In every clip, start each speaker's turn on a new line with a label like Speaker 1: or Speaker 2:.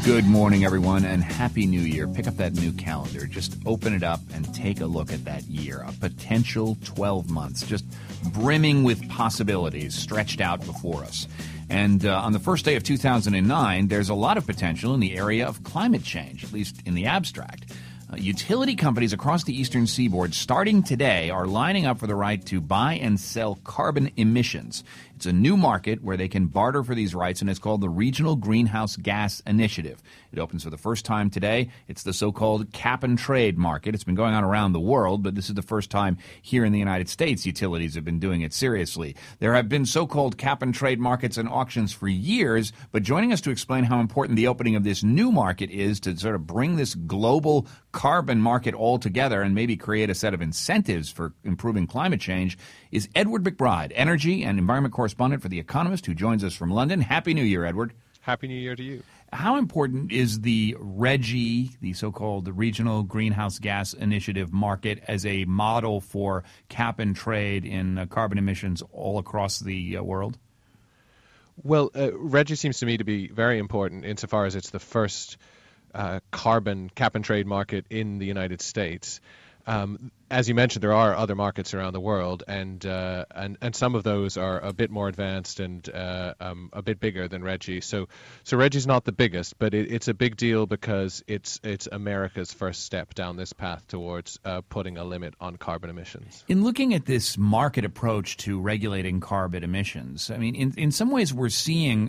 Speaker 1: Good morning, everyone, and Happy New Year. Pick up that new calendar. Just open it up and take a look at that year. A potential 12 months, just brimming with possibilities stretched out before us. And on the first day of 2009, there's a lot of potential in the area of climate change, at least in the abstract. Utility companies across the eastern seaboard, starting today, are lining up for the right to buy and sell carbon emissions. It's a new market where they can barter for these rights, and it's called the Regional Greenhouse Gas Initiative. It opens for the first time today. It's the so-called cap-and-trade market. It's been going on around the world, but this is the first time here in the United States utilities have been doing it seriously. There have been so-called cap-and-trade markets and auctions for years, but joining us to explain how important the opening of this new market is to sort of bring this global carbon market all together and maybe create a set of incentives for improving climate change is Edward McBride, energy and environment correspondent for The Economist, who joins us from London. Happy New Year, Edward.
Speaker 2: Happy New Year to you.
Speaker 1: How important is the RGGI, the so-called Regional Greenhouse Gas Initiative market, as a model for cap and trade in carbon emissions all across the world?
Speaker 2: Well, RGGI seems to me to be very important insofar as it's the first carbon cap and trade market in the United States. As you mentioned, there are other markets around the world, and some of those are a bit more advanced and a bit bigger than RGGI. So RGGI's not the biggest, but it's a big deal because it's America's first step down this path towards putting a limit on carbon emissions.
Speaker 1: In looking at this market approach to regulating carbon emissions, I mean, in some ways we're seeing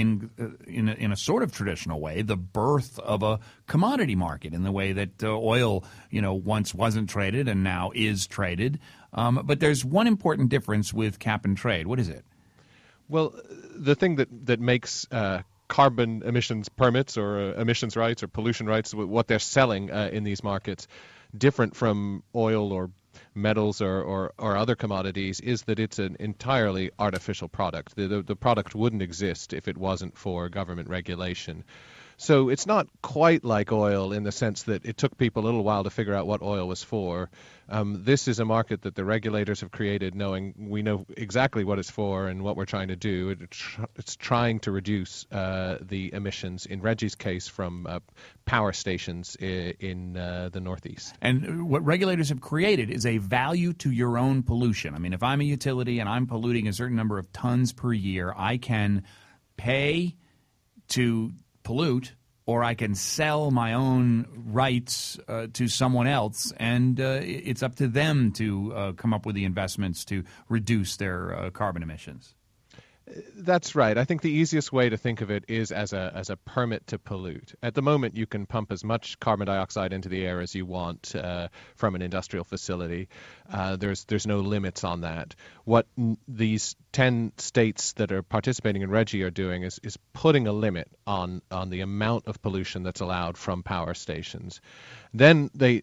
Speaker 1: in a sort of traditional way the birth of a commodity market in the way that oil, once wasn't traded and now is traded. But there's one important difference with cap and trade. What is it?
Speaker 2: Well, the thing that makes carbon emissions permits or emissions rights or pollution rights, what they're selling in these markets, different from oil or metals or other commodities, is that it's an entirely artificial product. The product wouldn't exist if it wasn't for government regulation. So it's not quite like oil in the sense that it took people a little while to figure out what oil was for. This is a market that the regulators have created knowing we know exactly what it's for and what we're trying to do. It's trying to reduce the emissions, in RGGI's case, from power stations in the Northeast.
Speaker 1: And what regulators have created is a value to your own pollution. I mean, if I'm a utility and I'm polluting a certain number of tons per year, I can pay to pollute, or I can sell my own rights to someone else, and it's up to them to come up with the investments to reduce their carbon emissions.
Speaker 2: That's right. I think the easiest way to think of it is as a permit to pollute. At the moment, you can pump as much carbon dioxide into the air as you want from an industrial facility. There's no limits on that. What these 10 states that are participating in RGGI are doing is putting a limit on the amount of pollution that's allowed from power stations. Then they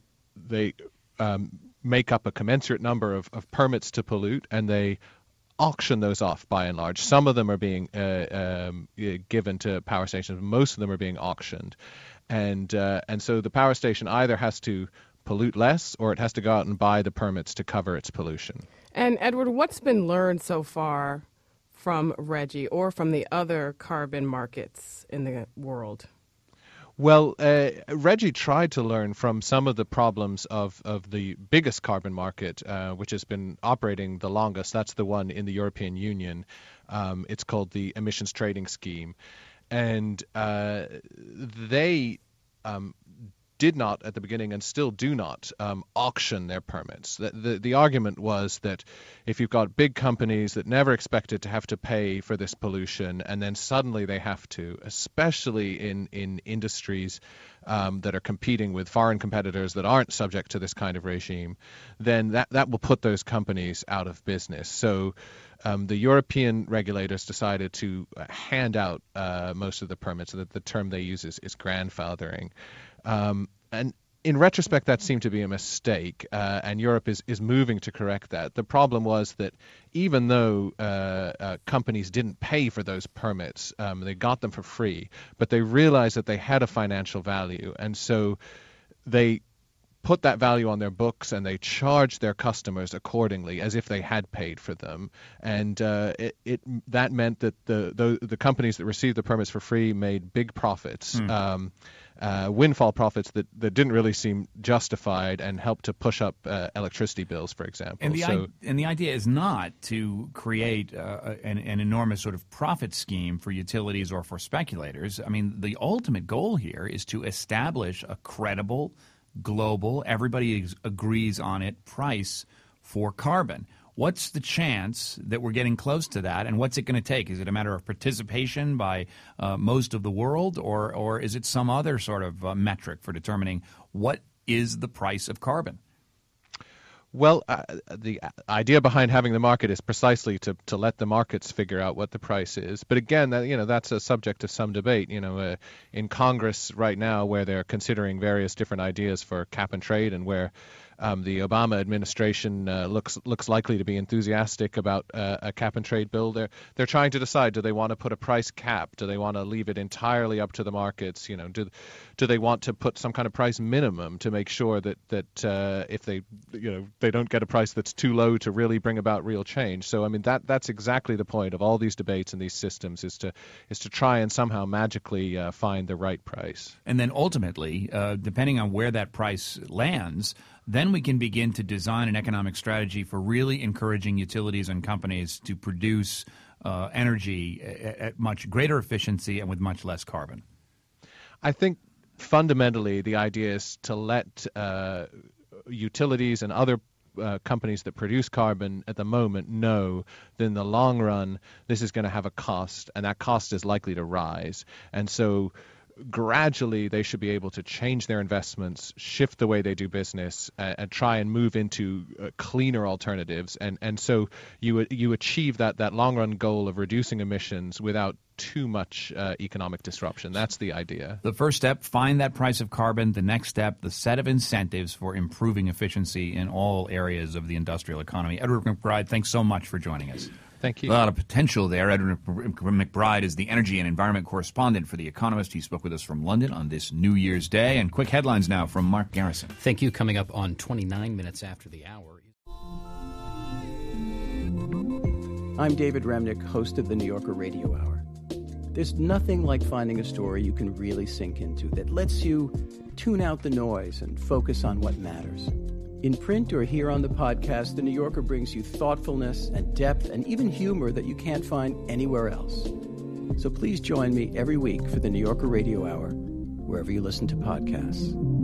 Speaker 2: make up a commensurate number of permits to pollute, and they auction those off by and large. Some of them are being given to power stations. Most of them are being auctioned. And so the power station either has to pollute less or it has to go out and buy the permits to cover its pollution.
Speaker 3: And Edward, what's been learned so far from RGGI or from the other carbon markets in the world?
Speaker 2: Well, RGGI tried to learn from some of the problems of the biggest carbon market, which has been operating the longest. That's the one in the European Union. It's called the Emissions Trading Scheme. And they did not at the beginning and still do not auction their permits. The argument was that if you've got big companies that never expected to have to pay for this pollution and then suddenly they have to, especially in industries that are competing with foreign competitors that aren't subject to this kind of regime, then that will put those companies out of business. So the European regulators decided to hand out most of the permits. The term they use is grandfathering. And in retrospect, that seemed to be a mistake, and Europe is moving to correct that. The problem was that even though companies didn't pay for those permits, they got them for free, but they realized that they had a financial value, and so they put that value on their books and they charge their customers accordingly as if they had paid for them. And that meant that the companies that received the permits for free made big profits, windfall profits that didn't really seem justified and helped to push up electricity bills, for example.
Speaker 1: And the idea is not to create an enormous sort of profit scheme for utilities or for speculators. I mean, the ultimate goal here is to establish a credible, global, everybody agrees on it, price for carbon. What's the chance that we're getting close to that, and what's it going to take? Is it a matter of participation by most of the world, or is it some other sort of metric for determining what is the price of carbon?
Speaker 2: Well, the idea behind having the market is precisely to let the markets figure out what the price is. But again, that's a subject of some debate. In Congress right now, where they're considering various different ideas for cap and trade, and where the Obama administration looks likely to be enthusiastic about a cap and trade bill. They're trying to decide: do they want to put a price cap? Do they want to leave it entirely up to the markets? Do they want to put some kind of price minimum to make sure that if they don't get a price that's too low to really bring about real change? So I mean that's exactly the point of all these debates and these systems is to try and somehow magically find the right price.
Speaker 1: And then ultimately, depending on where that price lands, then we can begin to design an economic strategy for really encouraging utilities and companies to produce energy at much greater efficiency and with much less carbon.
Speaker 2: I think fundamentally the idea is to let utilities and other companies that produce carbon at the moment know that in the long run this is going to have a cost, and that cost is likely to rise. And so gradually they should be able to change their investments, shift the way they do business, and try and move into cleaner alternatives. And so you achieve that long-run goal of reducing emissions without too much economic disruption. That's the idea.
Speaker 1: The first step, find that price of carbon. The next step, the set of incentives for improving efficiency in all areas of the industrial economy. Edward McBride, thanks so much for joining us.
Speaker 2: Thank you.
Speaker 1: A lot of potential there. Edward McBride is the energy and environment correspondent for The Economist. He spoke with us from London on this New Year's Day. And quick headlines now from Mark Garrison.
Speaker 4: Thank you. Coming up on 29 minutes after the hour.
Speaker 5: I'm David Remnick, host of the New Yorker Radio Hour. There's nothing like finding a story you can really sink into that lets you tune out the noise and focus on what matters. In print or here on the podcast, The New Yorker brings you thoughtfulness and depth and even humor that you can't find anywhere else. So please join me every week for The New Yorker Radio Hour, wherever you listen to podcasts.